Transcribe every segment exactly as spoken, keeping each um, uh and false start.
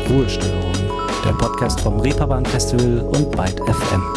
Ruhestörung, der Podcast vom Reeperbahn Festival und Byte F M.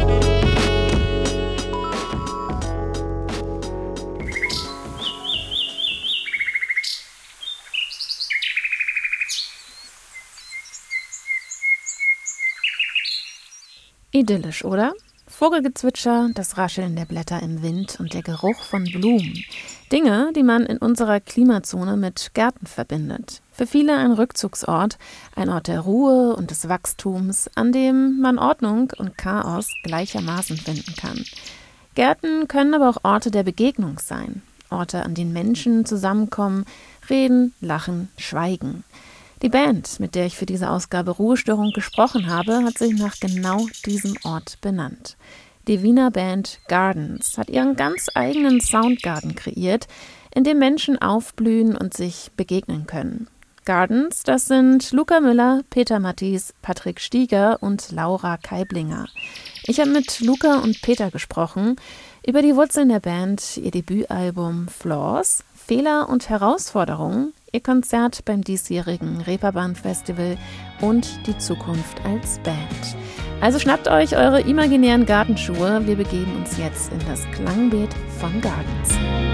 Idyllisch, oder? Vogelgezwitscher, das Rascheln der Blätter im Wind und der Geruch von Blumen. Dinge, die man in unserer Klimazone mit Gärten verbindet. Für viele ein Rückzugsort, ein Ort der Ruhe und des Wachstums, an dem man Ordnung und Chaos gleichermaßen finden kann. Gärten können aber auch Orte der Begegnung sein. Orte, an denen Menschen zusammenkommen, reden, lachen, schweigen. Die Band, mit der ich für diese Ausgabe Ruhestörung gesprochen habe, hat sich nach genau diesem Ort benannt. Die Wiener Band Gardens hat ihren ganz eigenen Soundgarden kreiert, in dem Menschen aufblühen und sich begegnen können. Gardens, das sind Luca Müller, Peter Matties, Patrick Stieger und Laura Keiblinger. Ich habe mit Luca und Peter gesprochen über die Wurzeln der Band, ihr Debütalbum Flaws, Fehler und Herausforderungen, ihr Konzert beim diesjährigen Reeperbahn Festival und die Zukunft als Band. Also schnappt euch eure imaginären Gartenschuhe, wir begeben uns jetzt in das Klangbeet von Gardens.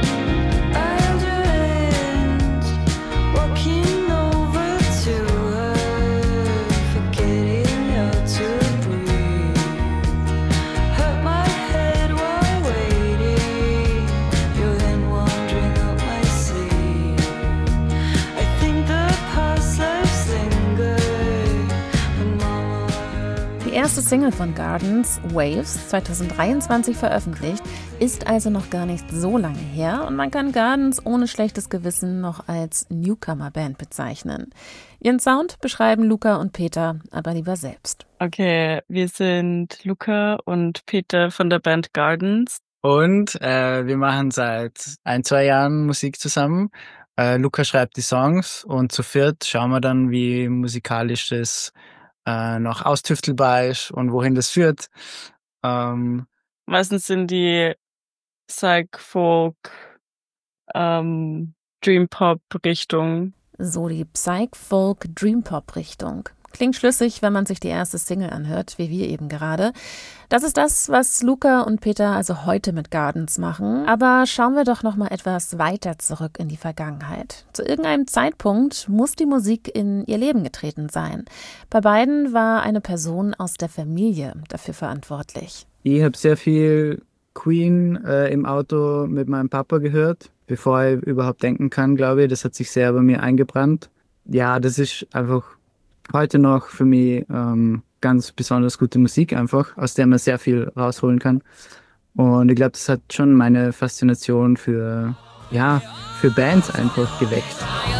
Die erste Single von Gardens, Waves, zwanzig dreiundzwanzig veröffentlicht, ist also noch gar nicht so lange her und man kann Gardens ohne schlechtes Gewissen noch als Newcomer-Band bezeichnen. Ihren Sound beschreiben Luca und Peter aber lieber selbst. Okay, wir sind Luca und Peter von der Band Gardens. Und äh, wir machen seit ein, zwei Jahren Musik zusammen. Äh, Luca schreibt die Songs und zu viert schauen wir dann, wie musikalisch das äh, noch austüftelbar ist und wohin das führt. Ähm, Meistens sind die Psych, Folk, ähm, Dream Pop Richtung. So die Psych, Folk, Dream Pop Richtung. Klingt schlüssig, wenn man sich die erste Single anhört, wie wir eben gerade. Das ist das, was Luca und Peter also heute mit Gardens machen. Aber schauen wir doch noch mal etwas weiter zurück in die Vergangenheit. Zu irgendeinem Zeitpunkt muss die Musik in ihr Leben getreten sein. Bei beiden war eine Person aus der Familie dafür verantwortlich. Ich habe sehr viel Queen äh, im Auto mit meinem Papa gehört, bevor ich überhaupt denken kann, glaube ich. Das hat sich sehr bei mir eingebrannt. Ja, das ist einfach heute noch für mich ähm, ganz besonders gute Musik einfach, aus der man sehr viel rausholen kann. Und ich glaube, das hat schon meine Faszination für, ja, für Bands einfach geweckt.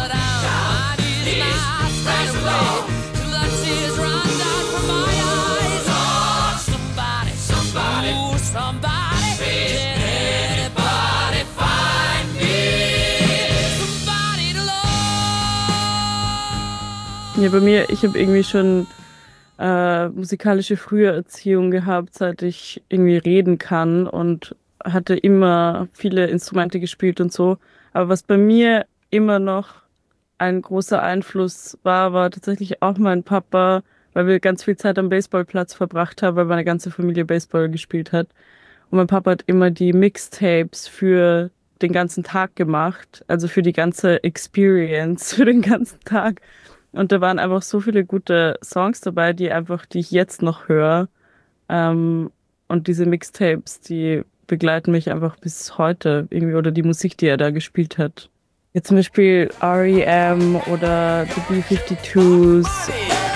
Ja, bei mir, ich habe irgendwie schon äh, musikalische Früherziehung gehabt, seit ich irgendwie reden kann und hatte immer viele Instrumente gespielt und so. Aber was bei mir immer noch ein großer Einfluss war, war tatsächlich auch mein Papa, weil wir ganz viel Zeit am Baseballplatz verbracht haben, weil meine ganze Familie Baseball gespielt hat. Und mein Papa hat immer die Mixtapes für den ganzen Tag gemacht, also für die ganze Experience, für den ganzen Tag. Und da waren einfach so viele gute Songs dabei, die einfach, die ich jetzt noch höre. Ähm, und diese Mixtapes, die begleiten mich einfach bis heute irgendwie, oder die Musik, die er da gespielt hat. Jetzt zum Beispiel R E M oder The B fifty-twos.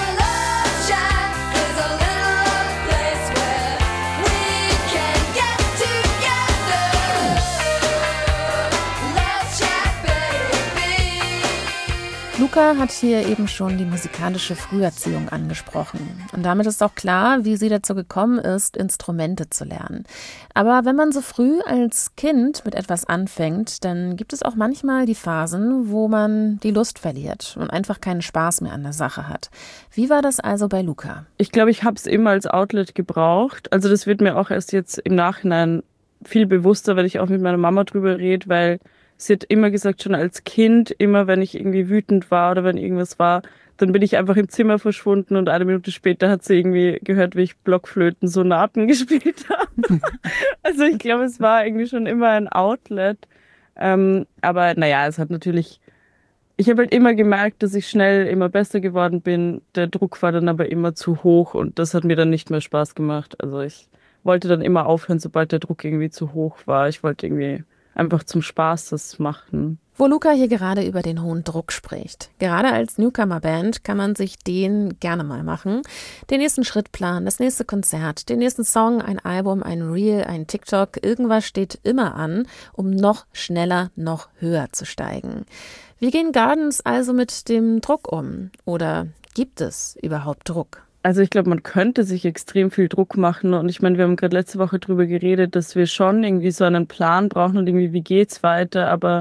Luca hat hier eben schon die musikalische Früherziehung angesprochen. Und damit ist auch klar, wie sie dazu gekommen ist, Instrumente zu lernen. Aber wenn man so früh als Kind mit etwas anfängt, dann gibt es auch manchmal die Phasen, wo man die Lust verliert und einfach keinen Spaß mehr an der Sache hat. Wie war das also bei Luca? Ich glaube, ich habe es immer als Outlet gebraucht. Also das wird mir auch erst jetzt im Nachhinein viel bewusster, wenn ich auch mit meiner Mama drüber rede, weil sie hat immer gesagt, schon als Kind, immer wenn ich irgendwie wütend war oder wenn irgendwas war, dann bin ich einfach im Zimmer verschwunden und eine Minute später hat sie irgendwie gehört, wie ich Blockflöten-Sonaten gespielt habe. Also ich glaube, es war irgendwie schon immer ein Outlet. Ähm, aber naja, es hat natürlich, ich habe halt immer gemerkt, dass ich schnell immer besser geworden bin. Der Druck war dann aber immer zu hoch und das hat mir dann nicht mehr Spaß gemacht. Also ich wollte dann immer aufhören, sobald der Druck irgendwie zu hoch war. Ich wollte irgendwie einfach zum Spaß das machen. Wo Luca hier gerade über den hohen Druck spricht. Gerade als Newcomer-Band kann man sich den gerne mal machen. Den nächsten Schritt planen, das nächste Konzert, den nächsten Song, ein Album, ein Reel, ein TikTok. Irgendwas steht immer an, um noch schneller, noch höher zu steigen. Wie gehen Gardens also mit dem Druck um? Oder gibt es überhaupt Druck? Also ich glaube, man könnte sich extrem viel Druck machen und ich meine, wir haben gerade letzte Woche drüber geredet, dass wir schon irgendwie so einen Plan brauchen und irgendwie, wie geht's weiter, aber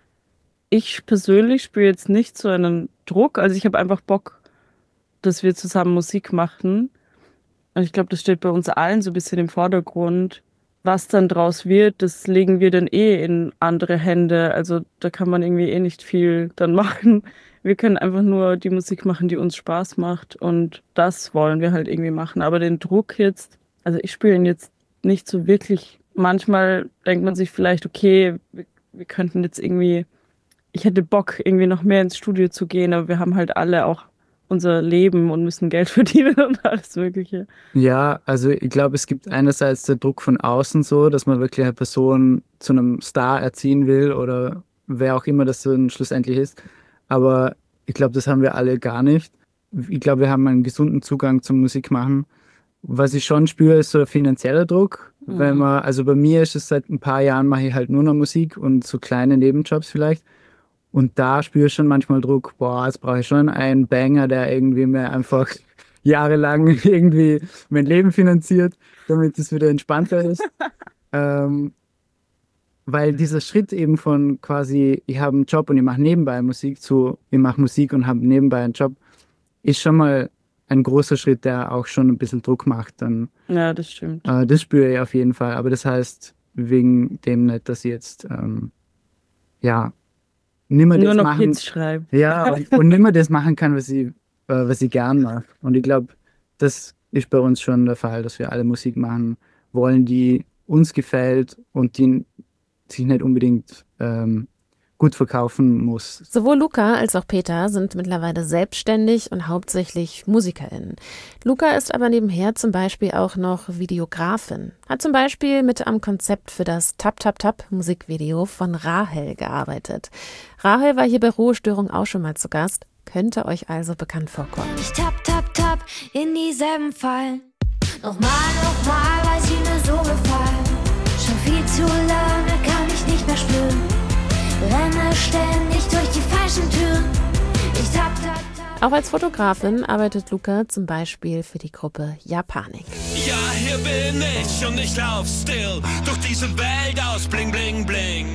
ich persönlich spüre jetzt nicht so einen Druck, also ich habe einfach Bock, dass wir zusammen Musik machen und ich glaube, das steht bei uns allen so ein bisschen im Vordergrund. Was dann draus wird, das legen wir dann eh in andere Hände, also da kann man irgendwie eh nicht viel dann machen. Wir können einfach nur die Musik machen, die uns Spaß macht und das wollen wir halt irgendwie machen. Aber den Druck jetzt, also ich spüre ihn jetzt nicht so wirklich. Manchmal denkt man sich vielleicht, okay, wir, wir könnten jetzt irgendwie, ich hätte Bock, irgendwie noch mehr ins Studio zu gehen, aber wir haben halt alle auch unser Leben und müssen Geld verdienen und alles Mögliche. Ja, also ich glaube, es gibt einerseits den Druck von außen so, dass man wirklich eine Person zu einem Star erziehen will oder wer auch immer das dann schlussendlich ist. Aber ich glaube, das haben wir alle gar nicht. Ich glaube, wir haben einen gesunden Zugang zum Musikmachen. Was ich schon spüre, ist so ein finanzieller Druck. Mhm. Wenn man, also bei mir ist es seit ein paar Jahren, mache ich halt nur noch Musik und so kleine Nebenjobs vielleicht. Und da spüre ich schon manchmal Druck, boah, jetzt brauche ich schon einen Banger, der irgendwie mir einfach jahrelang irgendwie mein Leben finanziert, damit es wieder entspannter ist. ähm, Weil dieser Schritt eben von quasi, ich habe einen Job und ich mache nebenbei Musik zu, ich mache Musik und habe nebenbei einen Job, ist schon mal ein großer Schritt, der auch schon ein bisschen Druck macht. Dann, ja, das stimmt. Äh, das spüre ich auf jeden Fall. Aber das heißt wegen dem nicht, dass ich jetzt, ähm, ja, nimmer Nur das noch machen, Hits schreiben. Ja, und, und nimmer das machen kann, was ich, äh, was ich gern mache. Und ich glaube, das ist bei uns schon der Fall, dass wir alle Musik machen wollen, die uns gefällt und die sich nicht unbedingt ähm, gut verkaufen muss. Sowohl Luca als auch Peter sind mittlerweile selbstständig und hauptsächlich MusikerInnen. Luca ist aber nebenher zum Beispiel auch noch Videografin. Hat zum Beispiel mit am Konzept für das Tap Tap Tap Musikvideo von Rahel gearbeitet. Rahel war hier bei Ruhestörung auch schon mal zu Gast, könnte euch also bekannt vorkommen. Ich tap, tap, tap in dieselben Fallen. Nochmal, nochmal, weil sie mir so gefallen. Schon viel zu lange kann ich nicht mehr spüren. Renne ständig durch die falschen Türen. Ich tap, tap, tap. Auch als Fotografin arbeitet Luca zum Beispiel für die Gruppe Japanik. Ja, hier bin ich und ich lauf still durch diese Welt aus Bling, Bling, Bling.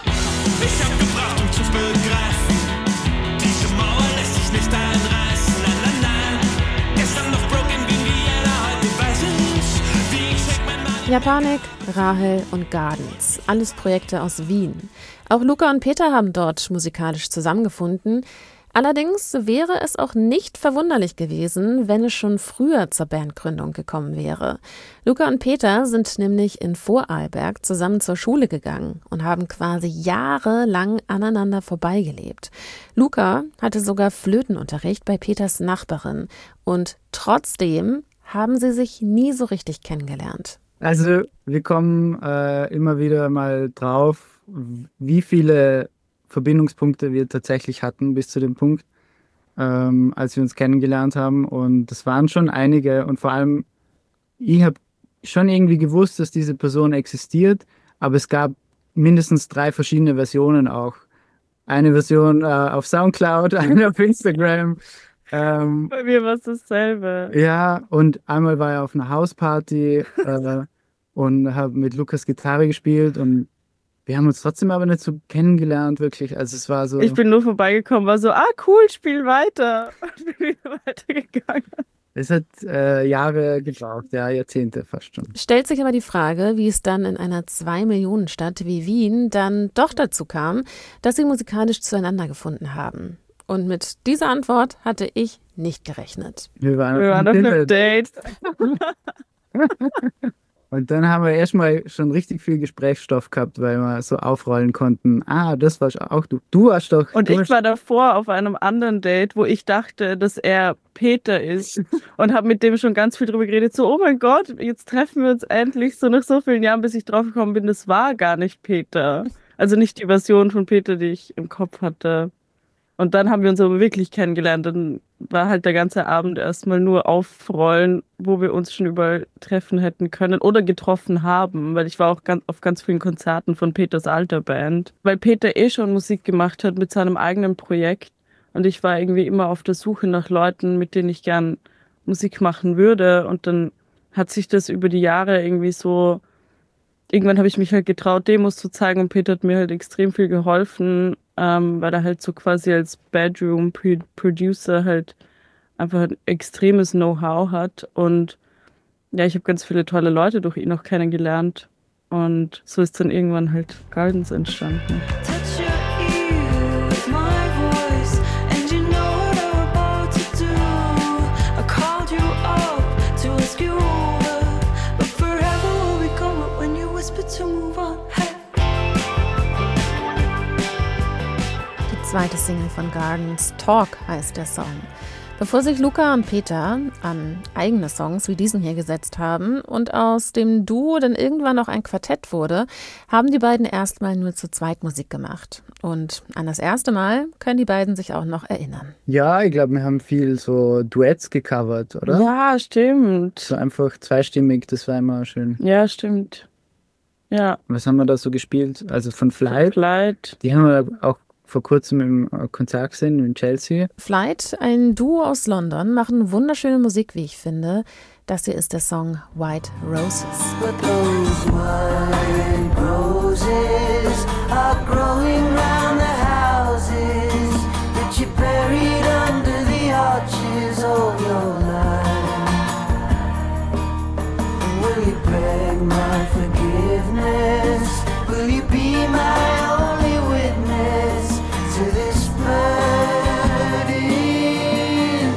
Ich hab gebraucht, um zu begreifen, diese Mauer lässt sich nicht einreißen. Nein, nein, nein, gestern noch broken wie jeder, heute weiß ich, wie ich check mein Mann. Japanik, Rahel und Gardens, alles Projekte aus Wien. Auch Luca und Peter haben dort musikalisch zusammengefunden. Allerdings wäre es auch nicht verwunderlich gewesen, wenn es schon früher zur Bandgründung gekommen wäre. Luca und Peter sind nämlich in Vorarlberg zusammen zur Schule gegangen und haben quasi jahrelang aneinander vorbeigelebt. Luca hatte sogar Flötenunterricht bei Peters Nachbarin und trotzdem haben sie sich nie so richtig kennengelernt. Also wir kommen äh, immer wieder mal drauf, wie viele Verbindungspunkte wir tatsächlich hatten bis zu dem Punkt, ähm, als wir uns kennengelernt haben. Und das waren schon einige. Und vor allem, ich habe schon irgendwie gewusst, dass diese Person existiert, aber es gab mindestens drei verschiedene Versionen auch. Eine Version äh, auf Soundcloud, eine auf Instagram. Ähm, Bei mir war es dasselbe. Ja, und einmal war er auf einer Hausparty äh, und habe mit Lukas Gitarre gespielt und wir haben uns trotzdem aber nicht so kennengelernt, wirklich. Also es war so. Ich bin nur vorbeigekommen, war so, ah cool, spiel weiter. Und bin wieder weitergegangen. Es hat äh, Jahre gebraucht, ja, Jahrzehnte fast schon. Stellt sich aber die Frage, wie es dann in einer Zwei-Millionen-Stadt wie Wien dann doch dazu kam, dass sie musikalisch zueinander gefunden haben. Und mit dieser Antwort hatte ich nicht gerechnet. Wir waren, Wir waren auf einem Date. Und dann haben wir erstmal schon richtig viel Gesprächsstoff gehabt, weil wir so aufrollen konnten. Ah, das warst auch du. Du warst doch. Und du ich warst war davor auf einem anderen Date, wo ich dachte, dass er Peter ist und habe mit dem schon ganz viel drüber geredet. So, oh mein Gott, jetzt treffen wir uns endlich. So nach so vielen Jahren, bis ich drauf gekommen bin, das war gar nicht Peter. Also nicht die Version von Peter, die ich im Kopf hatte. Und dann haben wir uns aber wirklich kennengelernt. Dann war halt der ganze Abend erstmal nur aufrollen, wo wir uns schon überall treffen hätten können oder getroffen haben, weil ich war auch ganz, auf ganz vielen Konzerten von Peters alter Band, weil Peter eh schon Musik gemacht hat mit seinem eigenen Projekt und ich war irgendwie immer auf der Suche nach Leuten, mit denen ich gern Musik machen würde und dann hat sich das über die Jahre irgendwie so, irgendwann habe ich mich halt getraut, Demos zu zeigen und Peter hat mir halt extrem viel geholfen, ähm, weil er halt so quasi als Bedroom-Producer halt einfach ein extremes Know-how hat und ja, ich habe ganz viele tolle Leute durch ihn auch kennengelernt und so ist dann irgendwann halt Gardens entstanden. Zweite Single von Gardens, Talk heißt der Song. Bevor sich Luca und Peter an eigene Songs wie diesen hier gesetzt haben und aus dem Duo dann irgendwann noch ein Quartett wurde, haben die beiden erstmal nur zu zweit Musik gemacht. Und an das erste Mal können die beiden sich auch noch erinnern. Ja, ich glaube, wir haben viel so Duets gecovert, oder? Ja, stimmt. So einfach zweistimmig, das war immer schön. Ja, stimmt. Ja. Was haben wir da so gespielt? Also von Flight. Flight. Die haben wir auch vor kurzem im Konzert gesehen in Chelsea. Flight, ein Duo aus London, machen wunderschöne Musik, wie ich finde. Das hier ist der Song White Roses. But those white roses are growing round the houses that you buried under the arches all your life. Will you beg my forgiveness? Will you be my only witness to this burning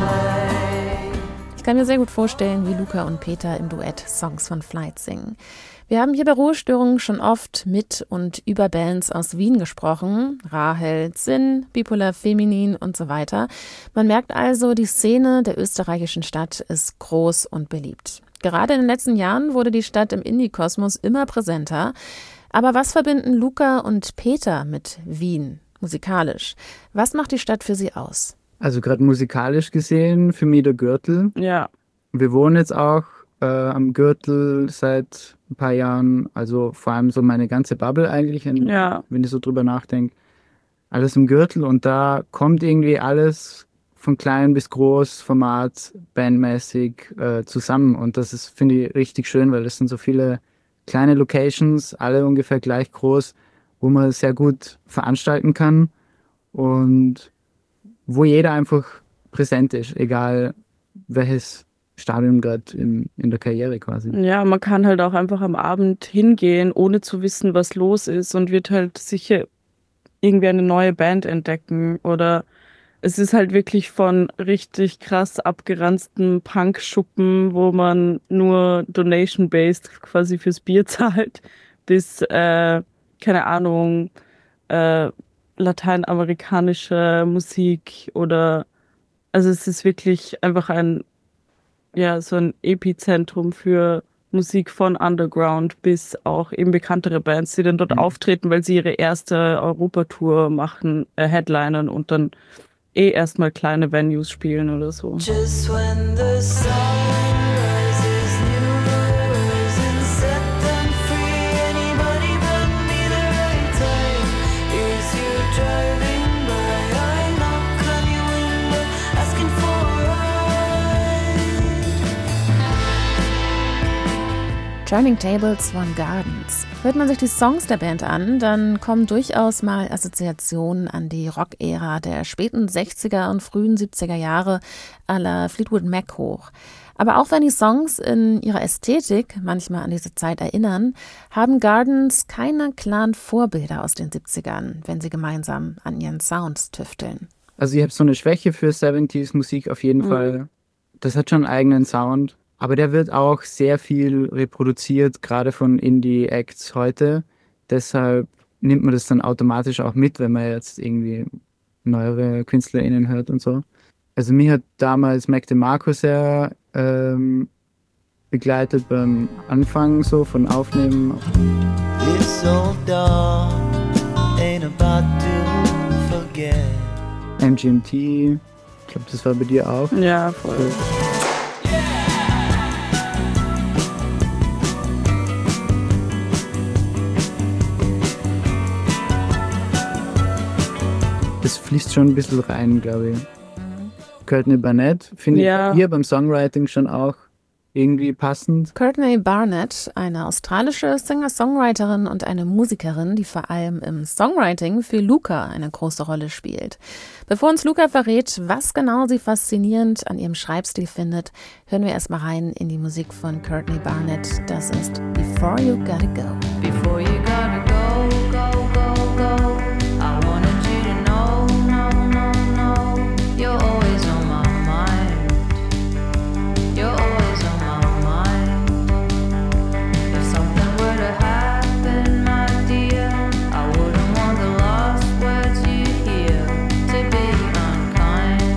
flight? Ich kann mir sehr gut vorstellen, wie Luca und Peter im Duett Songs von Flight singen. Wir haben hier bei Ruhestörungen schon oft mit und über Bands aus Wien gesprochen. Rahel, Zinn, Bipolar Feminin und so weiter. Man merkt also, die Szene der österreichischen Stadt ist groß und beliebt. Gerade in den letzten Jahren wurde die Stadt im Indie-Kosmos immer präsenter. Aber was verbinden Luca und Peter mit Wien musikalisch? Was macht die Stadt für sie aus? Also gerade musikalisch gesehen, für mich der Gürtel. Ja. Wir wohnen jetzt auch äh, am Gürtel seit ein paar Jahren, also vor allem so meine ganze Bubble eigentlich, in, Ja. wenn ich so drüber nachdenke. Alles im Gürtel und da kommt irgendwie alles von klein bis groß, Format, bandmäßig äh, zusammen und das ist, finde ich, richtig schön, weil das sind so viele kleine Locations, alle ungefähr gleich groß, wo man sehr gut veranstalten kann und wo jeder einfach präsent ist, egal welches Stadium gerade in, in der Karriere quasi. Ja, man kann halt auch einfach am Abend hingehen, ohne zu wissen, was los ist und wird halt sicher irgendwie eine neue Band entdecken oder es ist halt wirklich von richtig krass abgeranzten Punk-Schuppen, wo man nur Donation-based quasi fürs Bier zahlt, bis, äh, keine Ahnung, äh, lateinamerikanische Musik oder, also es ist wirklich einfach ein, ja, so ein Epizentrum für Musik von Underground bis auch eben bekanntere Bands, die dann dort Mhm. auftreten, weil sie ihre erste Europatour machen, äh, headlinern und dann eh erstmal kleine Venues spielen oder so. Just when the sun rises, new hours and set them free. Anybody but me, the right time is you driving by. I knock on your window, asking for a ride. Turning Tables von Gardens. Hört man sich die Songs der Band an, dann kommen durchaus mal Assoziationen an die Rock-Ära der späten sechziger und frühen siebziger Jahre à la Fleetwood Mac hoch. Aber auch wenn die Songs in ihrer Ästhetik manchmal an diese Zeit erinnern, haben Gardens keine klaren Vorbilder aus den siebzigern, wenn sie gemeinsam an ihren Sounds tüfteln. Also ich habe so eine Schwäche für siebziger Musik auf jeden Mhm. Fall. Das hat schon einen eigenen Sound. Aber der wird auch sehr viel reproduziert, gerade von Indie-Acts heute. Deshalb nimmt man das dann automatisch auch mit, wenn man jetzt irgendwie neuere KünstlerInnen hört und so. Also mich hat damals Mac DeMarco sehr ähm, begleitet beim Anfang so von Aufnehmen. This old dog ain't about to forget. M G M T, ich glaube, das war bei dir auch. Ja, voll. Das fließt schon ein bisschen rein, glaube ich. Courtney Barnett finde Ja. ich hier beim Songwriting schon auch irgendwie passend. Courtney Barnett, eine australische Singer-Songwriterin und eine Musikerin, die vor allem im Songwriting für Luca eine große Rolle spielt. Bevor uns Luca verrät, was genau sie faszinierend an ihrem Schreibstil findet, hören wir erstmal rein in die Musik von Courtney Barnett. Das ist Before You Gotta Go. Before you gotta go, go, go, go. I wanted you to know, no, no, no. You're always on my mind. You're always on my mind. If something were to happen, my dear, I wouldn't want the last words you hear to be unkind.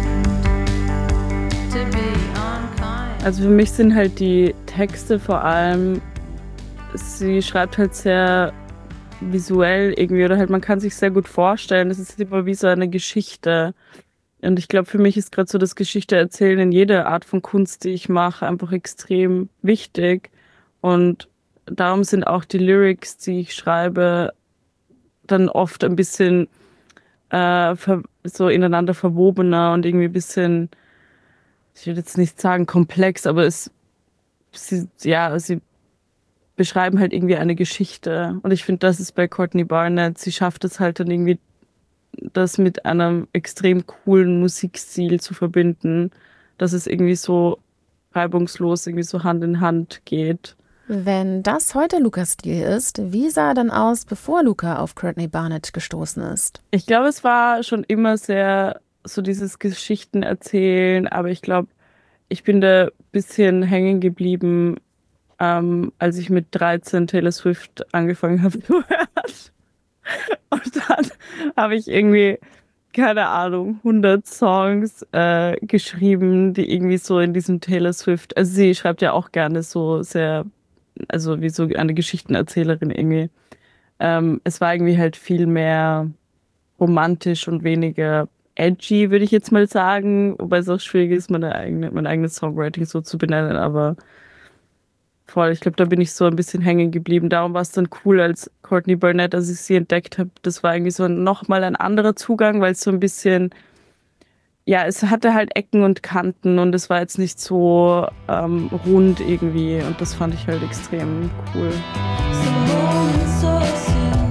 To be unkind. Also für mich sind halt die Texte vor allem, sie schreibt halt sehr visuell irgendwie oder halt man kann sich sehr gut vorstellen, es ist immer wie so eine Geschichte. Und ich glaube, für mich ist gerade so das Geschichte erzählen in jeder Art von Kunst, die ich mache, einfach extrem wichtig. Und darum sind auch die Lyrics, die ich schreibe, dann oft ein bisschen äh, ver- so ineinander verwobener und irgendwie ein bisschen, ich würde jetzt nicht sagen komplex, aber es, sie, ja, sie beschreiben halt irgendwie eine Geschichte. Und ich finde, das ist bei Courtney Barnett, sie schafft es halt dann irgendwie, das mit einem extrem coolen Musikstil zu verbinden, dass es irgendwie so reibungslos, irgendwie so Hand in Hand geht. Wenn das heute Lukas Stil ist, wie sah er dann aus, bevor Luca auf Courtney Barnett gestoßen ist? Ich glaube, es war schon immer sehr so dieses Geschichten erzählen, aber ich glaube, ich bin da ein bisschen hängen geblieben, ähm, als ich mit dreizehn Taylor Swift angefangen habe zu hören. Und dann habe ich irgendwie, keine Ahnung, hundert Songs äh, geschrieben, die irgendwie so in diesem Taylor Swift, also sie schreibt ja auch gerne so sehr, also wie so eine Geschichtenerzählerin irgendwie. Ähm, es war irgendwie halt viel mehr romantisch und weniger edgy, würde ich jetzt mal sagen, wobei es auch schwierig ist, meine eigene, mein eigenes Songwriting so zu benennen, aber voll, ich glaube, da bin ich so ein bisschen hängen geblieben. Darum war es dann cool, als Courtney Barnett, als ich sie entdeckt habe, das war irgendwie so nochmal ein anderer Zugang, weil es so ein bisschen, ja, es hatte halt Ecken und Kanten und es war jetzt nicht so ähm, rund irgendwie und das fand ich halt extrem cool. Some moments so soon.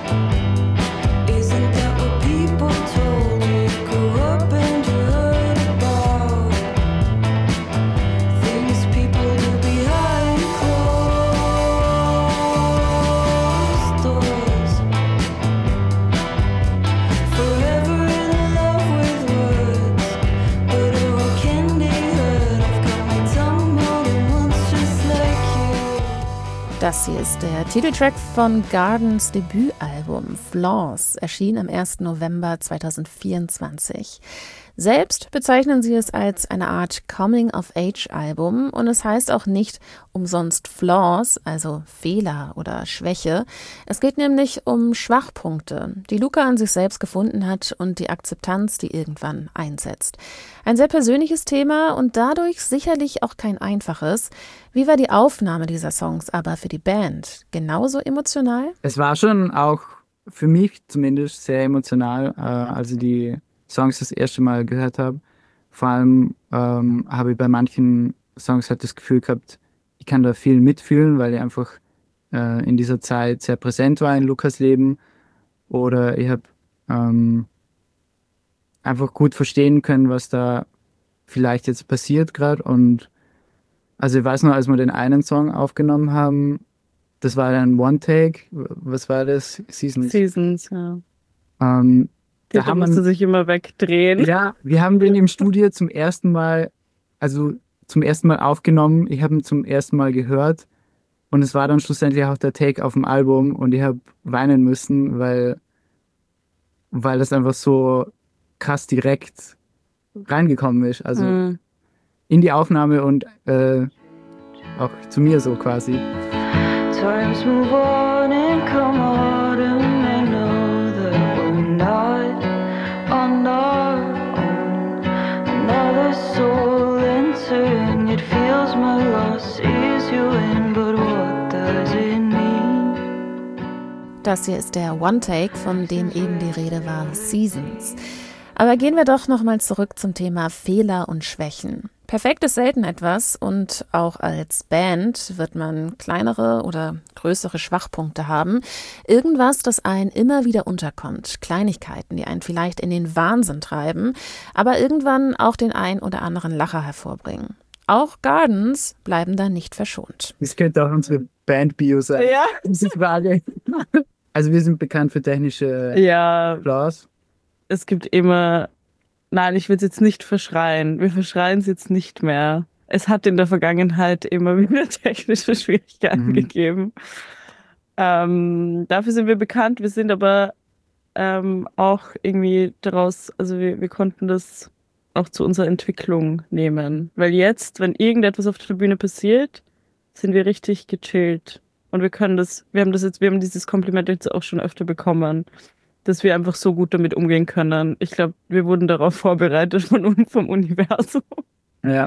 Isn't that what people told you? Grew up and you heard about things people do behind closed doors. Forever in love with words, but oh, can they hurt? I've got my tongue more than once, just like you. Das hier ist der Titeltrack von Gardens Debütalbum Flaws, erschien am ersten November zweitausendvierundzwanzig. Selbst bezeichnen sie es als eine Art Coming-of-Age-Album und es heißt auch nicht umsonst Flaws, also Fehler oder Schwäche. Es geht nämlich um Schwachpunkte, die Luca an sich selbst gefunden hat und die Akzeptanz, die irgendwann einsetzt. Ein sehr persönliches Thema und dadurch sicherlich auch kein einfaches. Wie war die Aufnahme dieser Songs aber für die Band? Genauso emotional? Es war schon auch für mich zumindest sehr emotional, äh, als ich die Songs das erste Mal gehört habe. Vor allem ähm, habe ich bei manchen Songs halt das Gefühl gehabt, ich kann da viel mitfühlen, weil ich einfach äh, in dieser Zeit sehr präsent war in Lukas Leben. Oder ich habe ähm, einfach gut verstehen können, was da vielleicht jetzt passiert gerade. Und also ich weiß noch, als wir den einen Song aufgenommen haben, das war ein One-Take. Was war das? Seasons. Seasons, ja. Ähm, Der da haben musste wir, sich immer wegdrehen. ja, wir haben den im Studio zum ersten Mal, also zum ersten Mal aufgenommen. Ich habe ihn zum ersten Mal gehört und es war dann schlussendlich auch der Take auf dem Album und ich habe weinen müssen, weil, weil das einfach so krass direkt reingekommen ist. Also Mhm. in die Aufnahme und äh, auch zu mir so quasi. Times move on and come autumn. I know that we're not on our own. Another soul entering. It feels my loss is you in, but what does it mean? Das hier ist der One-Take, von dem eben die Rede war, Seasons. Aber gehen wir doch nochmal zurück zum Thema Fehler und Schwächen. Perfekt ist selten etwas und auch als Band wird man kleinere oder größere Schwachpunkte haben. Irgendwas, das einen immer wieder unterkommt. Kleinigkeiten, die einen vielleicht in den Wahnsinn treiben, aber irgendwann auch den ein oder anderen Lacher hervorbringen. Auch Gardens bleiben da nicht verschont. Das könnte auch unsere Band-Bio sein. Ja. Diese Frage. Also wir sind bekannt für technische Ja, Flaws. es gibt immer, nein, ich will es jetzt nicht verschreien. Wir verschreien es jetzt nicht mehr. Es hat in der Vergangenheit immer wieder technische Schwierigkeiten Mhm. gegeben. Ähm, dafür sind wir bekannt. Wir sind aber ähm, auch irgendwie daraus, also wir, wir konnten das auch zu unserer Entwicklung nehmen. Weil jetzt, wenn irgendetwas auf der Bühne passiert, sind wir richtig gechillt. Und wir können das, wir haben das jetzt, wir haben dieses Kompliment jetzt auch schon öfter bekommen, dass wir einfach so gut damit umgehen können. Ich glaube, wir wurden darauf vorbereitet von, un- vom Universum. Ja.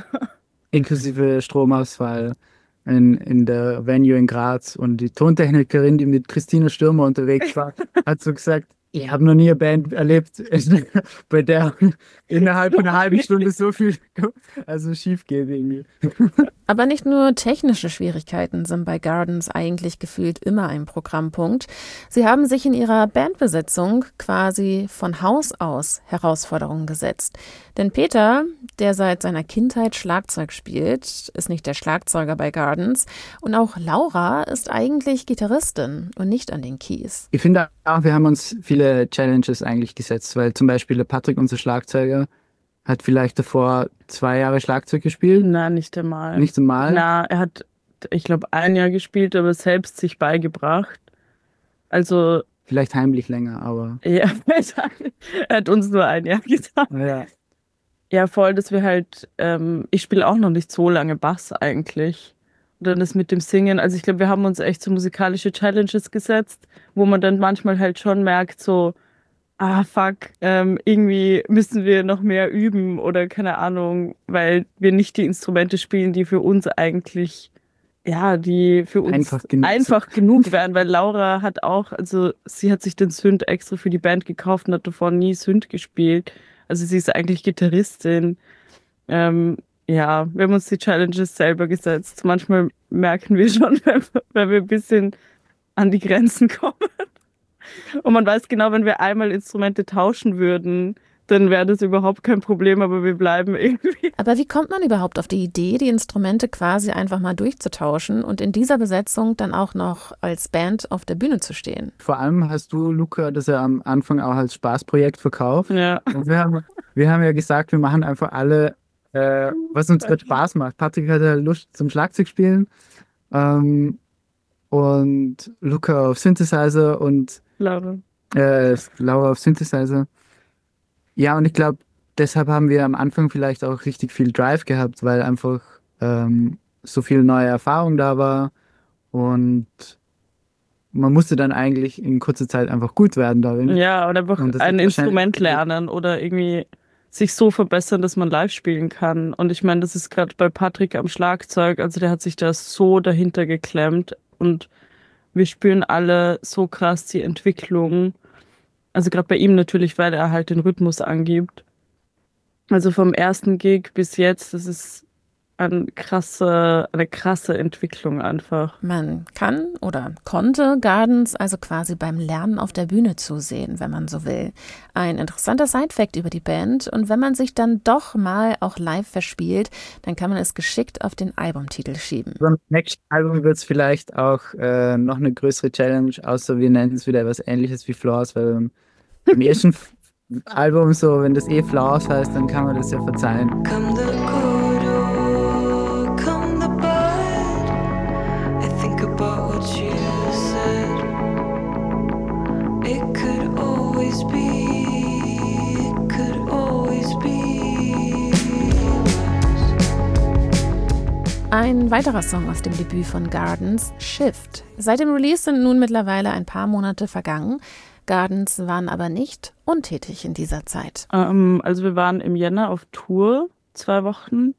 Inklusive Stromausfall in, in der Venue in Graz. Und die Tontechnikerin, die mit Christina Stürmer unterwegs war, hat so gesagt, ich habe noch nie eine Band erlebt, bei der innerhalb von einer halben Stunde so viel also schief geht irgendwie. Aber nicht nur technische Schwierigkeiten sind bei Gardens eigentlich gefühlt immer ein Programmpunkt. Sie haben sich in ihrer Bandbesetzung quasi von Haus aus Herausforderungen gesetzt. Denn Peter, der seit seiner Kindheit Schlagzeug spielt, ist nicht der Schlagzeuger bei Gardens. Und auch Laura ist eigentlich Gitarristin und nicht an den Keys. Ich finde auch, wir haben uns viele Challenges eigentlich gesetzt, weil zum Beispiel der Patrick, unser Schlagzeuger, hat vielleicht davor zwei Jahre Schlagzeug gespielt, Na, nicht einmal. nicht einmal. Na, er hat, ich glaube, ein Jahr gespielt, aber selbst sich beigebracht. Also, Vielleicht heimlich länger, aber ja, er hat uns nur ein Jahr getan. ja. Ja, voll, dass wir halt, ähm, ich spiele auch noch nicht so lange Bass eigentlich. Und dann das mit dem Singen, also ich glaube, wir haben uns echt so musikalische Challenges gesetzt, wo man dann manchmal halt schon merkt, so, ah fuck, ähm, irgendwie müssen wir noch mehr üben oder keine Ahnung, weil wir nicht die Instrumente spielen, die für uns eigentlich, ja, die für uns Einfach genug einfach genug wären, weil Laura hat auch, also sie hat sich den Synth extra für die Band gekauft und hat davor nie Synth gespielt. Also sie ist eigentlich Gitarristin. Ähm, ja, wir haben uns die Challenges selber gesetzt. Manchmal merken wir schon, wenn, wenn wir ein bisschen an die Grenzen kommen. Und man weiß genau, wenn wir einmal Instrumente tauschen würden, dann wäre das überhaupt kein Problem, aber wir bleiben irgendwie. Aber wie kommt man überhaupt auf die Idee, die Instrumente quasi einfach mal durchzutauschen und in dieser Besetzung dann auch noch als Band auf der Bühne zu stehen? Vor allem hast du, Luca, das ja am Anfang auch als Spaßprojekt verkauft. Ja. Und wir haben, wir haben ja gesagt, wir machen einfach alle, äh, was uns gerade Spaß macht. Patrick hatte Lust zum Schlagzeugspielen ähm, und Luca auf Synthesizer und Laura. äh, Laura auf Synthesizer. Ja, und ich glaube, deshalb haben wir am Anfang vielleicht auch richtig viel Drive gehabt, weil einfach ähm, so viel neue Erfahrung da war und man musste dann eigentlich in kurzer Zeit einfach gut werden darin. Ja, oder einfach Und das ein ist Instrument wahrscheinlich- lernen oder irgendwie sich so verbessern, dass man live spielen kann. Und ich meine, das ist gerade bei Patrick am Schlagzeug, also der hat sich da so dahinter geklemmt und wir spüren alle so krass die Entwicklung. Also gerade bei ihm natürlich, weil er halt den Rhythmus angibt. Also vom ersten Gig bis jetzt, das ist eine krasse, eine krasse Entwicklung einfach. Man kann oder konnte Gardens also quasi beim Lernen auf der Bühne zusehen, wenn man so will. Ein interessanter Sidefact über die Band, und wenn man sich dann doch mal auch live verspielt, dann kann man es geschickt auf den Albumtitel schieben. Beim nächsten Album wird es vielleicht auch äh, noch eine größere Challenge, außer wir nennen es wieder etwas Ähnliches wie Flaws, weil beim Im ersten F- Album, so, wenn das eh Flowers heißt, dann kann man das ja verzeihen. Come the good or come the bad. I think about what you said. It could always be, it could always be worse. Ein weiterer Song aus dem Debüt von Gardens, Shift. Seit dem Release sind nun mittlerweile ein paar Monate vergangen. Gardens waren aber nicht untätig in dieser Zeit. Ähm, also wir waren im Jänner auf Tour, zwei Wochen.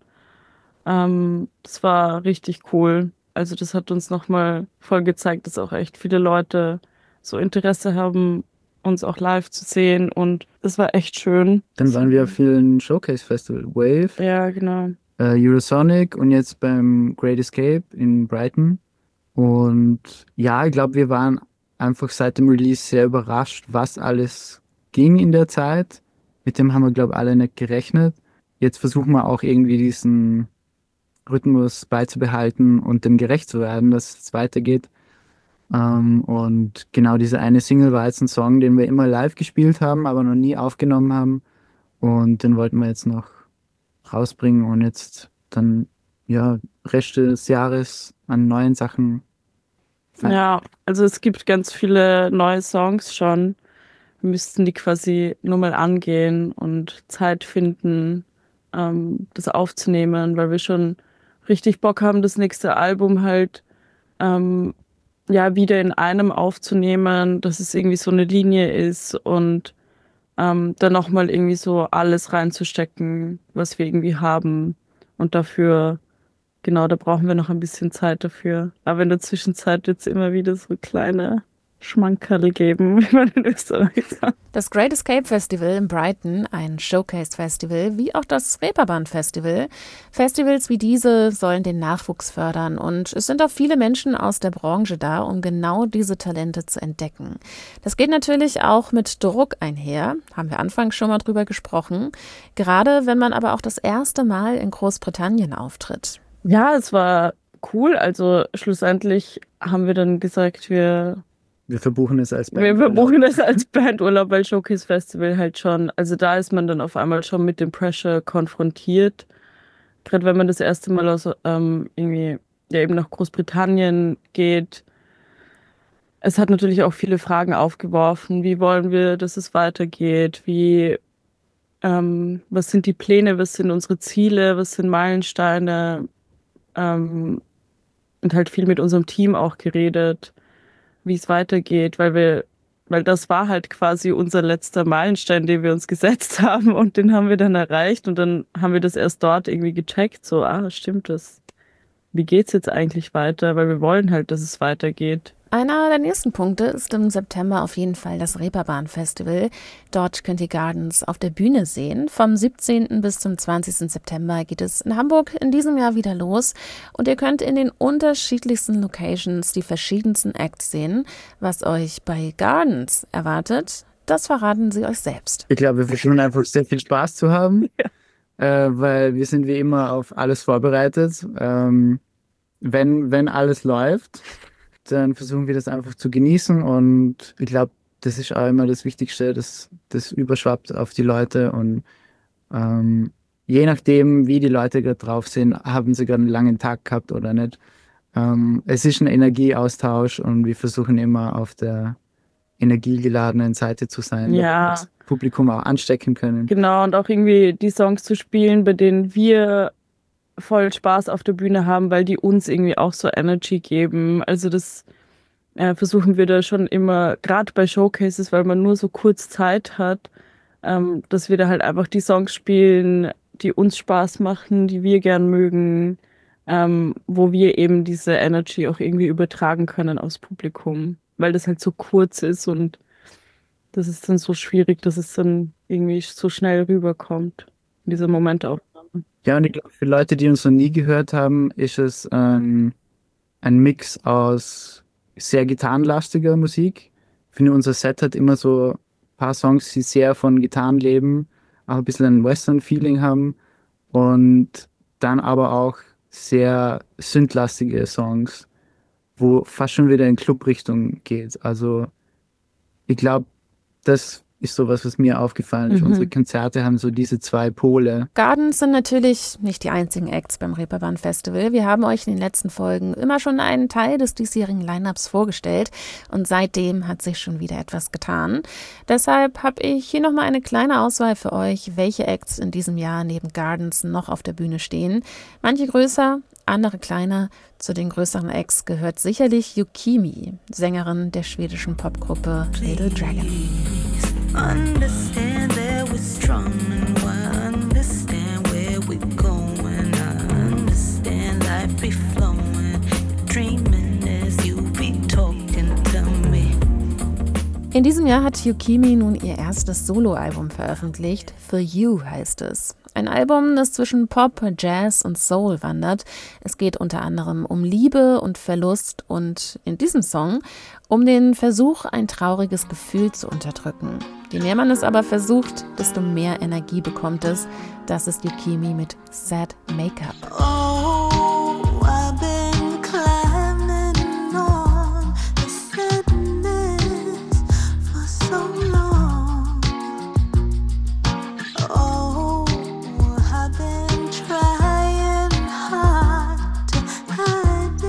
Ähm, das war richtig cool. Also das hat uns nochmal voll gezeigt, dass auch echt viele Leute so Interesse haben, uns auch live zu sehen. Und das war echt schön. Dann waren wir auf vielen Showcase-Festival, Wave, Ja, genau. äh, Eurosonic und jetzt beim Great Escape in Brighton. Und ja, ich glaube, wir waren einfach seit dem Release sehr überrascht, was alles ging in der Zeit. Mit dem haben wir, glaube ich, alle nicht gerechnet. Jetzt versuchen wir auch irgendwie diesen Rhythmus beizubehalten und dem gerecht zu werden, dass es weitergeht. Ähm, und genau diese eine Single war jetzt ein Song, den wir immer live gespielt haben, aber noch nie aufgenommen haben. Und den wollten wir jetzt noch rausbringen und jetzt dann, ja, Rest des Jahres an neuen Sachen. Ja, also es gibt ganz viele neue Songs schon. Wir müssten die quasi nur mal angehen und Zeit finden, ähm, das aufzunehmen, weil wir schon richtig Bock haben, das nächste Album halt ähm, ja wieder in einem aufzunehmen, dass es irgendwie so eine Linie ist und ähm, dann nochmal irgendwie so alles reinzustecken, was wir irgendwie haben. Und dafür, genau, da brauchen wir noch ein bisschen Zeit dafür. Aber in der Zwischenzeit jetzt immer wieder so kleine Schmankerl geben, wie man in Österreich sagt. Das Great Escape Festival in Brighton, ein Showcase-Festival, wie auch das Reeperbahn-Festival. Festivals wie diese sollen den Nachwuchs fördern und es sind auch viele Menschen aus der Branche da, um genau diese Talente zu entdecken. Das geht natürlich auch mit Druck einher, haben wir anfangs schon mal drüber gesprochen, gerade wenn man aber auch das erste Mal in Großbritannien auftritt. Ja, es war cool. Also schlussendlich haben wir dann gesagt, wir Wir verbuchen es als Band. Wir verbuchen das als Bandurlaub, weil Showcase Festival halt schon, also da ist man dann auf einmal schon mit dem Pressure konfrontiert. Gerade wenn man das erste Mal aus ähm, irgendwie ja eben nach Großbritannien geht. Es hat natürlich auch viele Fragen aufgeworfen. Wie wollen wir, dass es weitergeht? Wie, ähm, was sind die Pläne? Was sind unsere Ziele? Was sind Meilensteine? Ähm, und halt viel mit unserem Team auch geredet, wie es weitergeht, weil wir, weil das war halt quasi unser letzter Meilenstein, den wir uns gesetzt haben und den haben wir dann erreicht und dann haben wir das erst dort irgendwie gecheckt, so, ah, stimmt das. Wie geht's jetzt eigentlich weiter? Weil wir wollen halt, dass es weitergeht. Einer der nächsten Punkte ist im September auf jeden Fall das Reeperbahn-Festival. Dort könnt ihr Gardens auf der Bühne sehen. Vom siebzehnten bis zum zwanzigsten September geht es in Hamburg in diesem Jahr wieder los. Und ihr könnt in den unterschiedlichsten Locations die verschiedensten Acts sehen. Was euch bei Gardens erwartet, das verraten sie euch selbst. Ich glaube, wir versuchen einfach sehr viel Spaß zu haben, äh, weil wir sind wie immer auf alles vorbereitet. Ähm, wenn, wenn alles läuft, dann versuchen wir das einfach zu genießen und ich glaube, das ist auch immer das Wichtigste, dass das überschwappt auf die Leute und ähm, je nachdem, wie die Leute gerade drauf sind, haben sie gerade einen langen Tag gehabt oder nicht. Ähm, es ist ein Energieaustausch und wir versuchen immer auf der energiegeladenen Seite zu sein, Ja. dass wir das Publikum auch anstecken können. Genau, und auch irgendwie die Songs zu spielen, bei denen wir voll Spaß auf der Bühne haben, weil die uns irgendwie auch so Energy geben. Also das äh, versuchen wir da schon immer, gerade bei Showcases, weil man nur so kurz Zeit hat, ähm, dass wir da halt einfach die Songs spielen, die uns Spaß machen, die wir gern mögen, ähm, wo wir eben diese Energy auch irgendwie übertragen können aufs Publikum, weil das halt so kurz ist und das ist dann so schwierig, dass es dann irgendwie so schnell rüberkommt, diese Momentaufnahme. Ja, und ich glaube, für Leute, die uns noch nie gehört haben, ist es ähm, ein Mix aus sehr gitarrenlastiger Musik. Ich finde, unser Set hat immer so ein paar Songs, die sehr von Gitarren leben, auch ein bisschen ein Western-Feeling haben und dann aber auch sehr synthlastige Songs, wo fast schon wieder in Club-Richtung geht. Also ich glaube, das ist sowas, was mir aufgefallen ist. Mhm. Unsere Konzerte haben so diese zwei Pole. Gardens sind natürlich nicht die einzigen Acts beim Reeperbahn Festival. Wir haben euch in den letzten Folgen immer schon einen Teil des diesjährigen Line-Ups vorgestellt und seitdem hat sich schon wieder etwas getan. Deshalb habe ich hier nochmal eine kleine Auswahl für euch, welche Acts in diesem Jahr neben Gardens noch auf der Bühne stehen. Manche größer, andere kleiner. Zu den größeren Acts gehört sicherlich Yukimi, Sängerin der schwedischen Popgruppe Little Dragon. Understand that we're strong and I understand where we're going. I understand life be flowing, dreaming as you be talking to me. In diesem Jahr hat Yukimi nun ihr erstes Soloalbum veröffentlicht. For You heißt es. Ein Album, das zwischen Pop, Jazz und Soul wandert. Es geht unter anderem um Liebe und Verlust und in diesem Song um den Versuch, ein trauriges Gefühl zu unterdrücken. Je mehr man es aber versucht, desto mehr Energie bekommt es. Das ist Yukimi mit Sad Makeup. Oh, I've been climbing on the sadness for so long. Oh, I've been trying hard to hide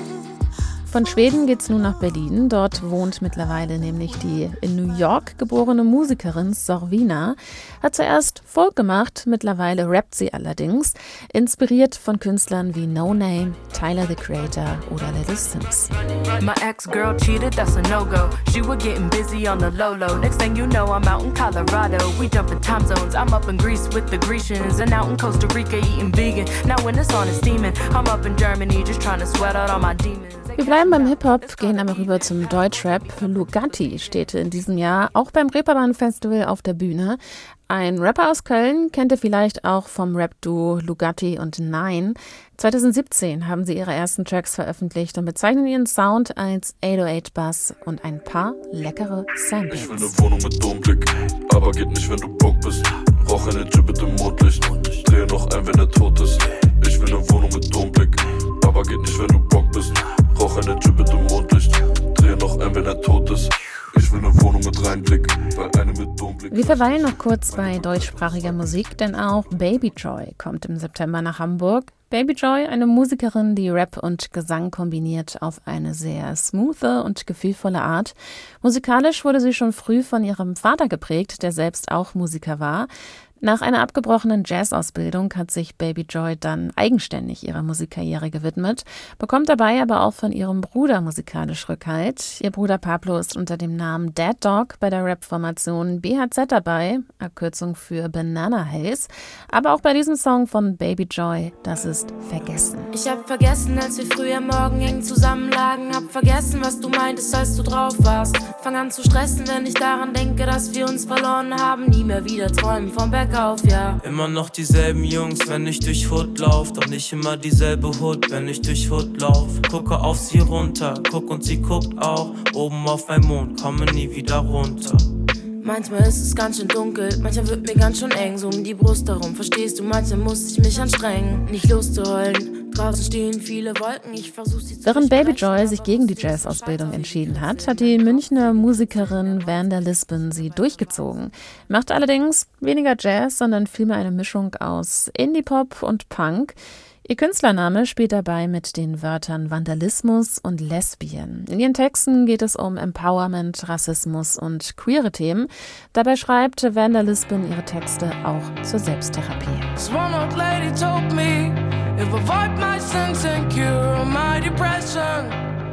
it. Von Schweden geht's nun nach Berlin. Dort wohnt mittlerweile nämlich die in New York geborene Musikerin Sorvina. Hat zuerst Folk gemacht, mittlerweile rappt sie allerdings. Inspiriert von Künstlern wie No Name, Tyler the Creator oder Little Sims. My ex-girl cheated, that's a no-go. She was getting busy on the low-low. Next thing you know, I'm out in Colorado. We jumping time zones. I'm up in Greece with the Grecians and out in Costa Rica eating vegan. Now when the sun is steaming, I'm up in Germany just trying to sweat out all my demons. Wir bleiben beim Hip-Hop, gehen aber rüber zum Deutschrap. Lugatti steht in diesem Jahr auch beim Reeperbahn Festival auf der Bühne. Ein Rapper aus Köln kennt ihr vielleicht auch vom Rap-Duo Lugatti und Nine. zwanzig siebzehn haben sie ihre ersten Tracks veröffentlicht und bezeichnen ihren Sound als achthundertacht Bass und ein paar leckere Samples. Ich will eine Wohnung mit Domblick, aber geht nicht, wenn du broke bist. Rauch eine Tür bitte im Mondlicht, drehe noch ein, wenn er tot ist. Ich will eine Wohnung mit Domblick, aber geht nicht, wenn du broke bist. Rauch eine Tür bitte im Mondlicht, drehe noch ein, wenn er tot ist. Ich will eine Wohnung mit Reinblick, bei einem mit Domblick. Wir verweilen noch kurz bei deutschsprachiger Musik, denn auch Baby Joy kommt im September nach Hamburg. Baby Joy, eine Musikerin, die Rap und Gesang kombiniert auf eine sehr smoothe und gefühlvolle Art. Musikalisch wurde sie schon früh von ihrem Vater geprägt, der selbst auch Musiker war. Nach einer abgebrochenen Jazzausbildung hat sich Baby Joy dann eigenständig ihrer Musikkarriere gewidmet, bekommt dabei aber auch von ihrem Bruder musikalisch Rückhalt. Ihr Bruder Pablo ist unter dem Namen Dead Dog bei der Rap-Formation B H Z dabei, Abkürzung für Banana Haze. Aber auch bei diesem Song von Baby Joy, das ist Vergessen. Ich hab vergessen, als wir früh am Morgen eng zusammenlagen. Hab vergessen, was du meintest, als du drauf warst. Fang an zu stressen, wenn ich daran denke, dass wir uns verloren haben. Nie mehr wieder träumen vom Berg auf, ja. Immer noch dieselben Jungs, wenn ich durch Hood lauf. Doch nicht immer dieselbe Hood, wenn ich durch Hood lauf. Gucke auf sie runter, guck und sie guckt auch. Oben auf meinem Mond, komme nie wieder runter. Manchmal ist es ganz schön dunkel, manchmal wird mir ganz schön eng, so um die Brust herum, verstehst du, manchmal muss ich mich anstrengen, nicht loszuheulen. Draußen stehen viele Wolken, ich versuch sie zu Während Baby Joy sich gegen die Jazzausbildung entschieden hat, hat die Münchner Musikerin Vander Lisbon sie durchgezogen. Macht allerdings weniger Jazz, sondern vielmehr eine Mischung aus Indie-Pop und Punk. Ihr Künstlername spielt dabei mit den Wörtern Vandalismus und Lesbien. In ihren Texten geht es um Empowerment, Rassismus und queere Themen. Dabei schreibt Vander Lisbon ihre Texte auch zur Selbsttherapie. One old lady told me if I avoid my sins and cure my depression.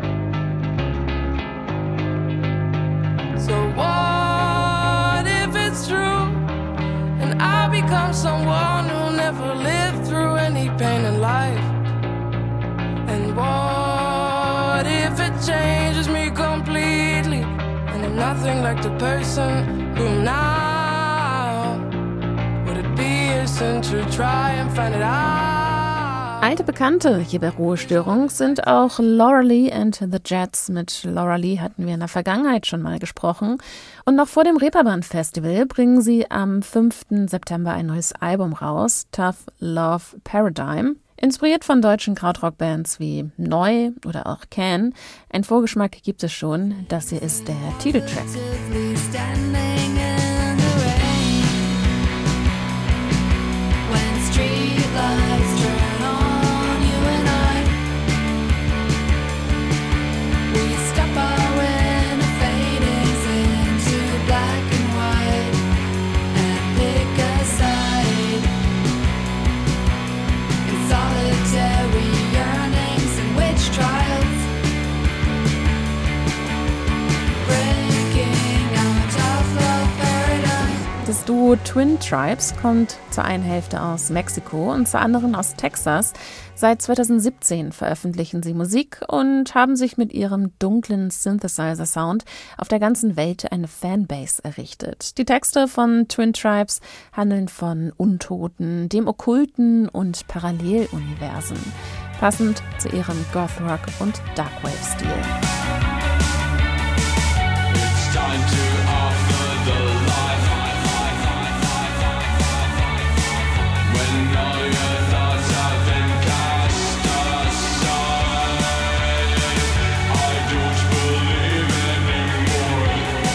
So what if it's true and I become someone who never lived through any pain in life? And what if it changes me completely and I'm nothing like the person who am now? Would it be a sin to try and find it out? Alte Bekannte hier bei Ruhestörung sind auch Laura Lee and the Jets. Mit Laura Lee hatten wir in der Vergangenheit schon mal gesprochen. Und noch vor dem Reeperbahn Festival bringen sie am fünften September ein neues Album raus, Tough Love Paradigm. Inspiriert von deutschen Krautrock-Bands wie Neu oder auch Can. Ein Vorgeschmack gibt es schon. Das hier ist der Titeltrack. Standing in Twin Tribes kommt zur einen Hälfte aus Mexiko und zur anderen aus Texas. Seit zweitausendsiebzehn veröffentlichen sie Musik und haben sich mit ihrem dunklen Synthesizer-Sound auf der ganzen Welt eine Fanbase errichtet. Die Texte von Twin Tribes handeln von Untoten, dem Okkulten und Paralleluniversen, passend zu ihrem Goth-Rock- und Darkwave-Stil. Time to offer the life when all your thoughts have been cast aside. I don't believe anymore.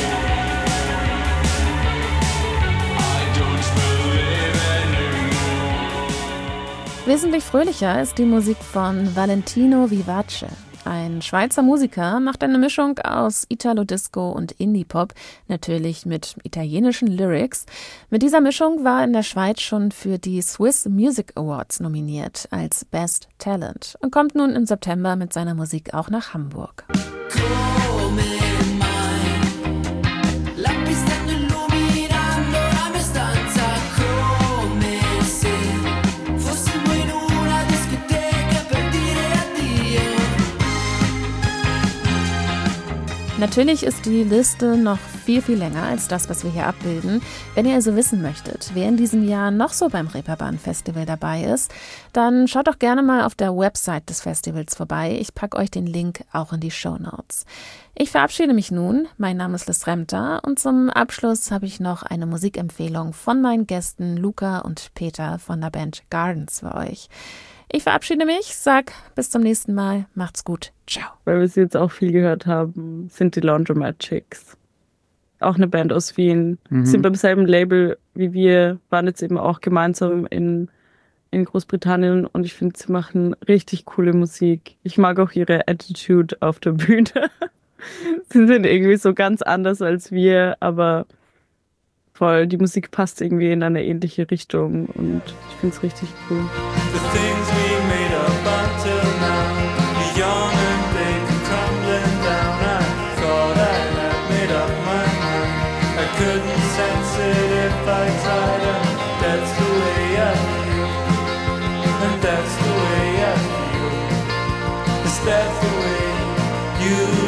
I don't believe anymore. Wesentlich fröhlicher ist die Musik von Valentino Vivace. Ein Schweizer Musiker macht eine Mischung aus Italo-Disco und Indie-Pop, natürlich mit italienischen Lyrics. Mit dieser Mischung war er in der Schweiz schon für die Swiss Music Awards nominiert als Best Talent und kommt nun im September mit seiner Musik auch nach Hamburg. Natürlich ist die Liste noch viel, viel länger als das, was wir hier abbilden. Wenn ihr also wissen möchtet, wer in diesem Jahr noch so beim Reeperbahn Festival dabei ist, dann schaut doch gerne mal auf der Website des Festivals vorbei. Ich packe euch den Link auch in die Shownotes. Ich verabschiede mich nun. Mein Name ist Liz Remter und zum Abschluss habe ich noch eine Musikempfehlung von meinen Gästen Luca und Peter von der Band Gardens für euch. Ich verabschiede mich, sag bis zum nächsten Mal, macht's gut, ciao. Weil wir sie jetzt auch viel gehört haben, sind die Laundromat Chicks. Auch eine Band aus Wien. Mhm. Sind beim selben Label wie wir, waren jetzt eben auch gemeinsam in, in Großbritannien und ich finde, sie machen richtig coole Musik. Ich mag auch ihre Attitude auf der Bühne. Sie sind irgendwie so ganz anders als wir, aber voll, die Musik passt irgendwie in eine ähnliche Richtung und ich finde es richtig cool. The things we made up until now, you're young and they come crumbling down. I thought I had made up my mind. I couldn't sense it if I tried, and that's the way I feel. And that's the way I feel. Is that the way you